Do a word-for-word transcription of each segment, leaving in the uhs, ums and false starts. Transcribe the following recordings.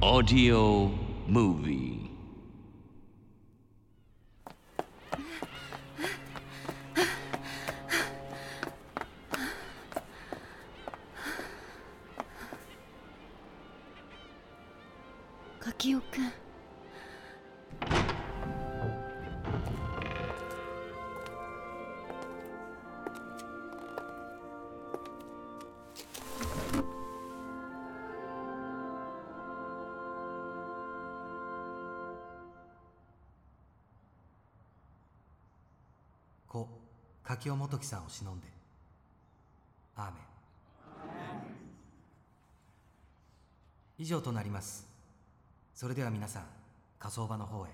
Audio movie. 柿尾くん。 故柿尾元樹さんを偲んでアーメン。以上となります。それでは皆さん、火葬場の方へ。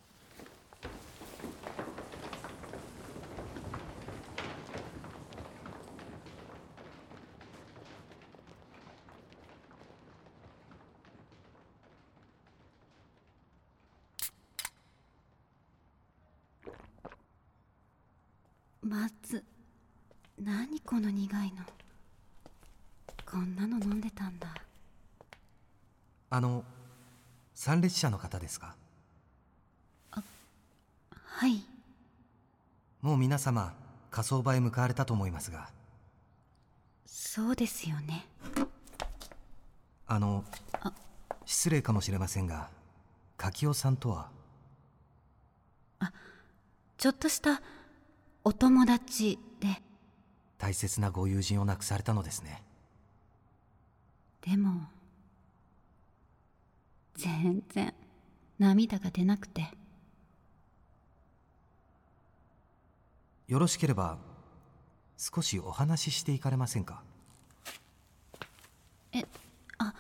松、何この苦いの。こんなの飲んでたんだ。 あの参列者の方ですか？ あ、はい。 もう皆様火葬場へ向かわれたと思いますが。 そうですよね。 あのあ失礼かもしれませんが、柿尾さんとは？ あ、ちょっとしたお友達で。 大切なご友人を亡くされたのですね。 でも全然涙が出なくて。 よろしければ少しお話ししていかれませんか？ え、あ、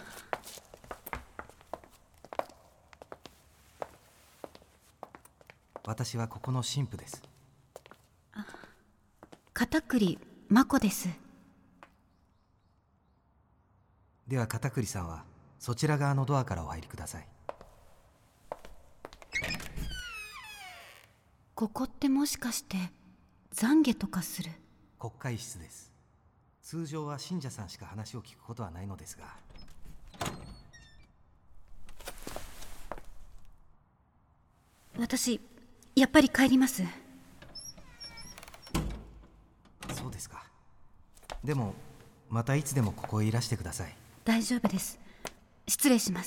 私はここの神父です。 片栗真子です。 では片栗さんはそちら側のドアからお入りください。 ここってもしかして懺悔とかする？ 国会室です。通常は信者さんしか話を聞くことはないのですが。 私やっぱり帰ります。 そうですか。でもまたいつでもここへいらしてください。 大丈夫です。失礼します。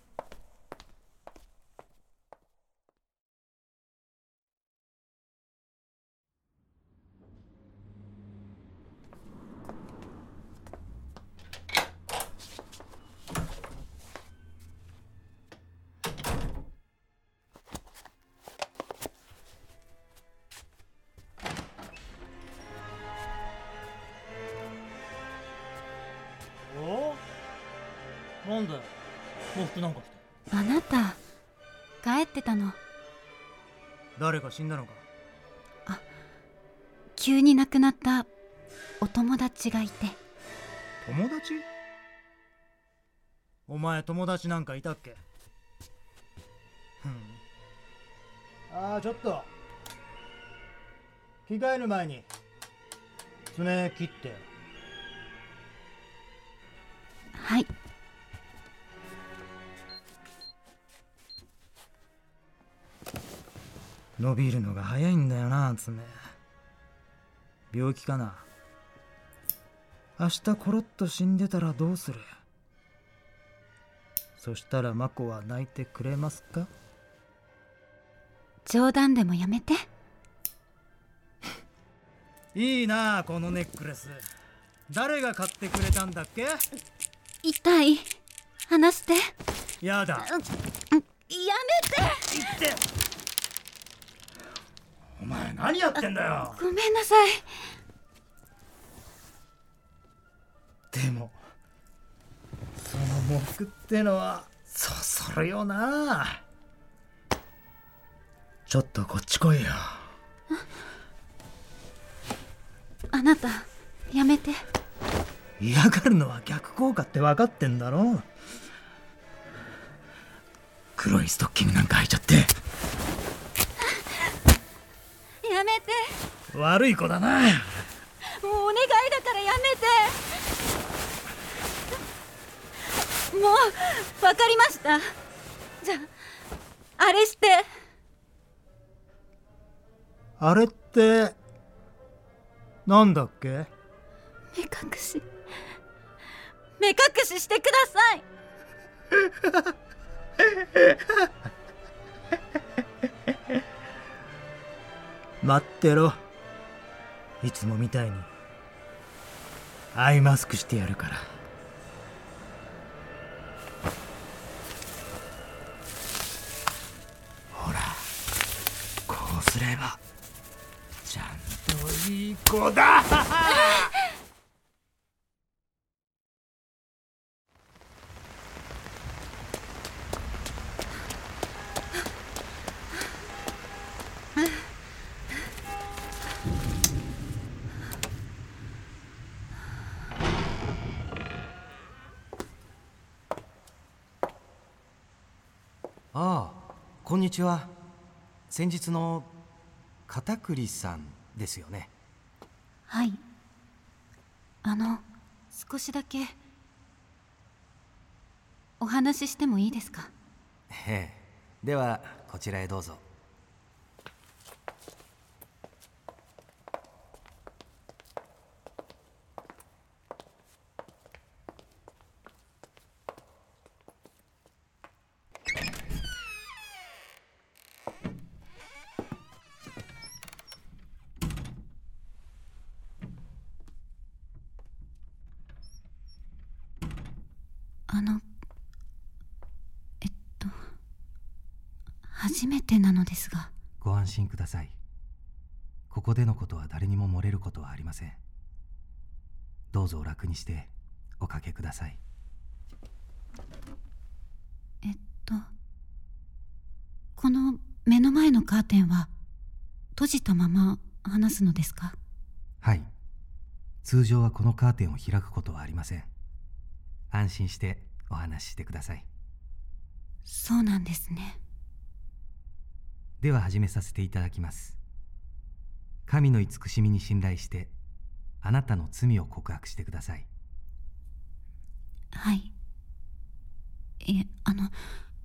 なんだよ、喪服なんか着て。 あなた帰ってたの？ 誰か死んだのか？ 急に亡くなったお友達がいて。 友達？お前友達なんかいたっけ？ふん。ああ、ちょっと着替える前に爪切ってよ。 はい。 伸びるのが早いんだよな、爪。病気かな？明日コロッと死んでたらどうする？そしたらマコは泣いてくれますか？ 冗談でもやめて。 いいなあ、このネックレス。誰が買ってくれたんだっけ？ 痛い。話して。 やだ。 やめて。 言って。お前何やってんだよ。 ごめんなさい。 でもその喪服ってのはそそるよな。ちょっとこっち来いよ。 あなたやめて。 嫌がるのは逆効果って分かってんだろ。黒いストッキングなんか履いちゃって。 やめて。 悪い子だな。 もうお願いだからやめて。 うわかりました。じゃああれして。 あれってなんだっけ？ 目隠し目隠ししてください。 待ってろ。いつもみたいにアイマスクしてやるから。ほら、こうすればちゃんといい子だ。 ああ、こんにちは。先日の片栗さんですよね。 はい。あの少しだけお話ししてもいいですか？ ええ、ではこちらへどうぞ。 あのえっと初めてなのですが。 ご安心ください。ここでのことは誰にも漏れることはありません。どうぞ楽にしておかけください。 えっとこの目の前のカーテンは閉じたまま話すのですか？ はい。通常はこのカーテンを開くことはありません。安心してお話ししてください。 そうなんですね。 では始めさせていただきます。神の慈しみに信頼してあなたの罪を告白してください。 はい。いえ、あの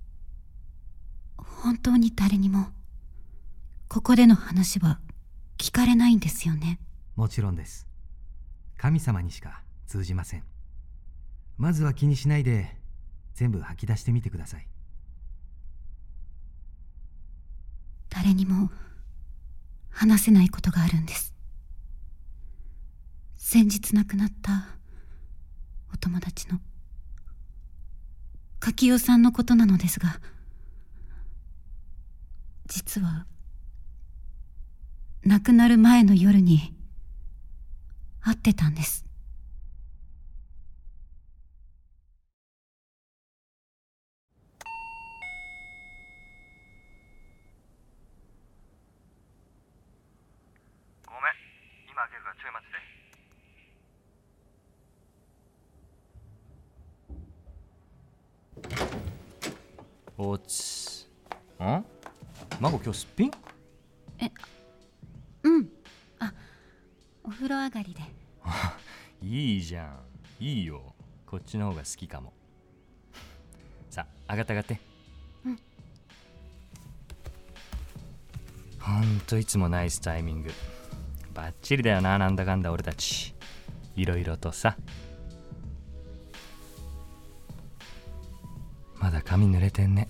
本当に誰にもここでの話は聞かれないんですよね？ もちろんです。神様にしか通じません。まずは気にしないで全部吐き出してみてください。 誰にも話せないことがあるんです。先日亡くなったお友達の柿代さんのことなのですが、実は亡くなる前の夜に会ってたんです。 ごめん、今開けるからちょい待ってて。 おつんマゴ今日すっぴん？ え、うんあ、お風呂上がりで。 いいじゃん、いいよ。こっちの方が好きかも。さあ上がって上がって。 うん。 ほんといつもナイスタイミング。バッチリだよな、なんだかんだ俺たちいろいろとさ。まだ髪濡れてんね、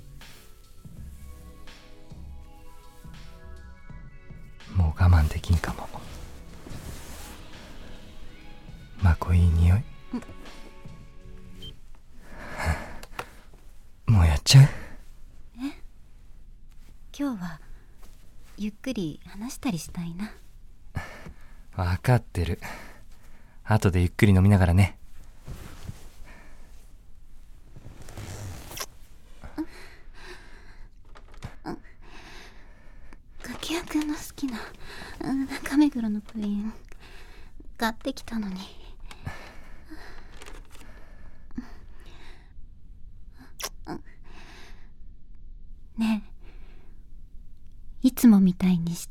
うん、もう我慢できんかも。まこいい匂い、うん、もうやっちゃう？ え、今日はゆっくり話したりしたいな。 分かってる。後でゆっくり飲みながらね。 柿谷くんの好きな中目黒のプリン買ってきたのに。ねえ、いつもみたいにして。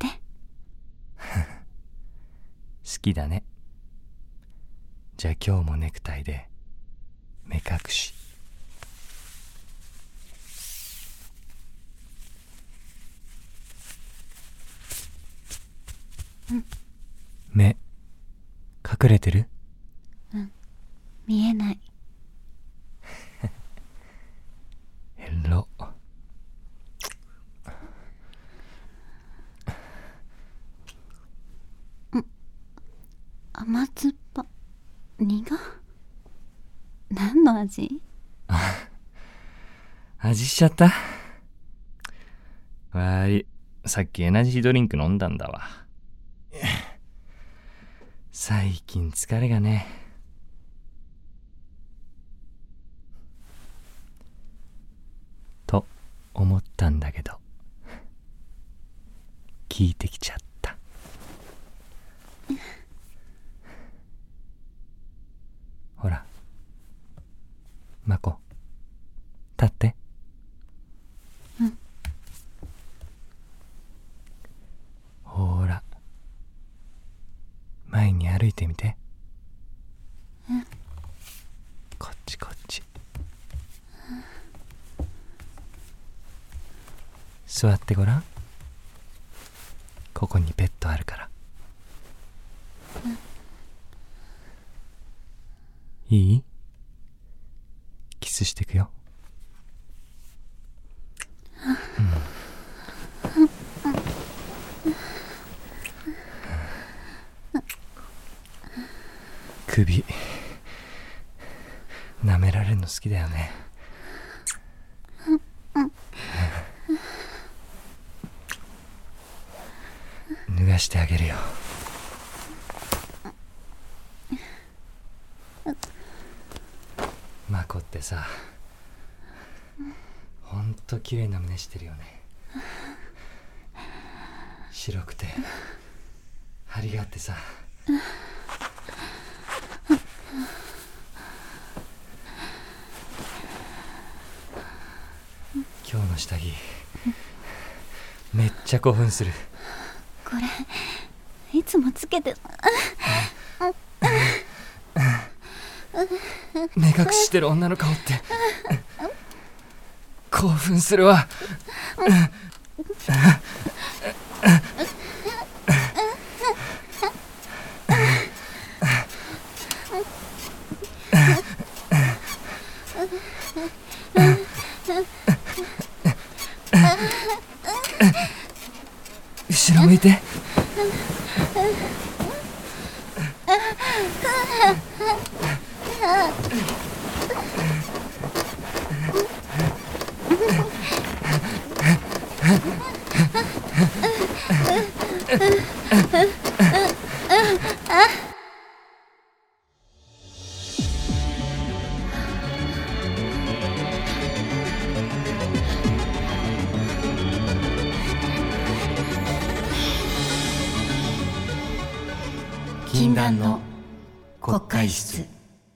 好きだね。じゃあ今日もネクタイで目隠し隠れてる？ うん見えない。 エロ。 甘酸っぱ。苦？何の味？ 味しちゃった。わーい、さっきエナジードリンク飲んだんだわ。最近疲れがね。と思ったんだけど、聞いてきちゃった。ほら、マコ、立って。 うん。 ほら、前に歩いてみて。 うん。 こっちこっち。座ってごらん。ここにベッドあるから。 うん。 いい？キスしてくよ。首舐められるの好きだよね。脱がしてあげるよ。マコってさ、ほんと綺麗な胸してるよね。白くて張りがあってさ。今日の下着めっちゃ興奮する。 これいつもつけて目隠ししてる女の顔って興奮するわ。後ろ向いて。 禁断の国会室。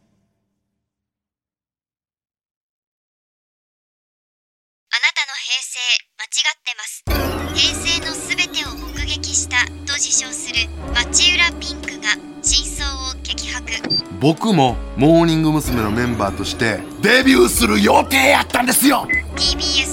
あなたの平成間違ってます。平成のすべてを目撃したと自称する町浦ピンクが真相を激白。 僕もモーニング娘。のメンバーとしてデビューする予定やったんですよ。 ティービーエス